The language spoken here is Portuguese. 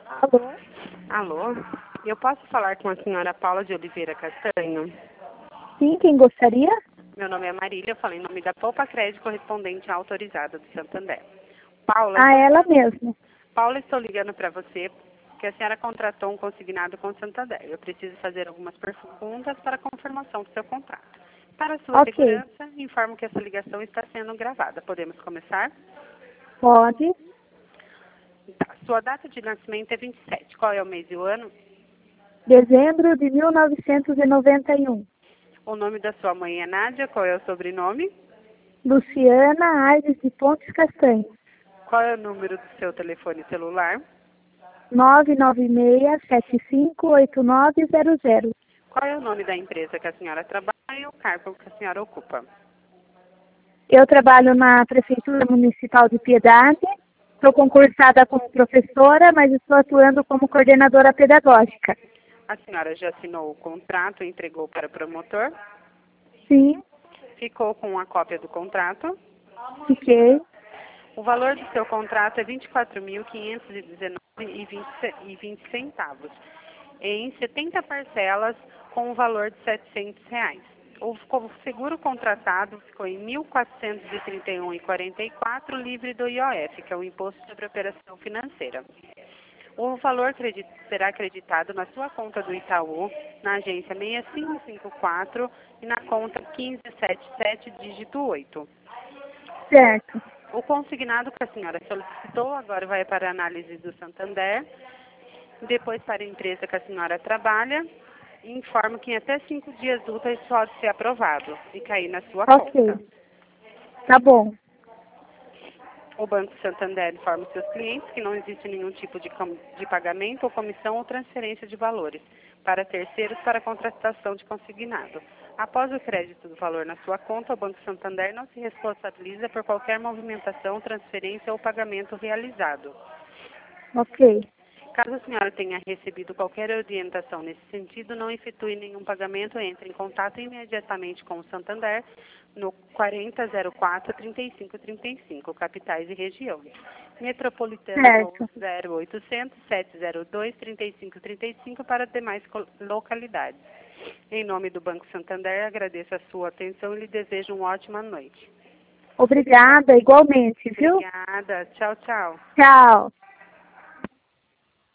Alô? Alô? Eu posso falar com a senhora Paula de Oliveira Castanho? Sim, quem gostaria? Meu nome é Marília, eu falo em nome da Poupa Crédito correspondente à autorizada do Santander. Paula, Ela mesma. estou ligando para você que a senhora contratou um consignado com o Santander. Eu preciso fazer algumas perguntas para confirmação do seu contrato. Para sua Ok, segurança, informo que essa ligação está sendo gravada. Podemos começar? pode. Tá. Sua data de nascimento é 27. Qual é o mês e o ano? Dezembro de 1991. O nome da sua mãe é Nádia. Qual é o sobrenome? Luciana Aires de Pontes Castanhos. Qual é o número do seu telefone celular? 996758900. Qual é o nome da empresa que a senhora trabalha e o cargo que a senhora ocupa? Eu trabalho na Prefeitura Municipal de Piedade. Sou concursada como professora, mas estou atuando como coordenadora pedagógica. A senhora já assinou o contrato e entregou para o promotor? Sim, Ficou com a cópia do contrato? fiquei. O valor do seu contrato é R$ 24.519,20 em 70 parcelas com o valor de R$ 700. O seguro contratado ficou em R$ 1.431,44 livre do IOF, que é o Imposto sobre Operação Financeira. O valor será acreditado na sua conta do Itaú, na agência 6554 e na conta 1577, dígito 8. Certo. O consignado que a senhora solicitou agora vai para a análise do Santander, depois para a empresa que a senhora trabalha, e informo que em até 5 dias úteis pode ser aprovado e cair na sua Ok. conta. Tá bom. O Banco Santander informa os seus clientes que não existe nenhum tipo de pagamento ou comissão ou transferência de valores para terceiros para contratação de consignado. Após o crédito do valor na sua conta, o Banco Santander não se responsabiliza por qualquer movimentação, transferência ou pagamento realizado. Ok. Caso a senhora tenha recebido qualquer orientação nesse sentido, não efetue nenhum pagamento, entre em contato imediatamente com o Santander no 4004-3535, capitais e regiões. Metropolitana no Certo. 0800-702-3535 para demais localidades. Em nome do Banco Santander, agradeço a sua atenção e lhe desejo uma ótima noite. Obrigada, igualmente, viu? Obrigada. Tchau, tchau. Tchau.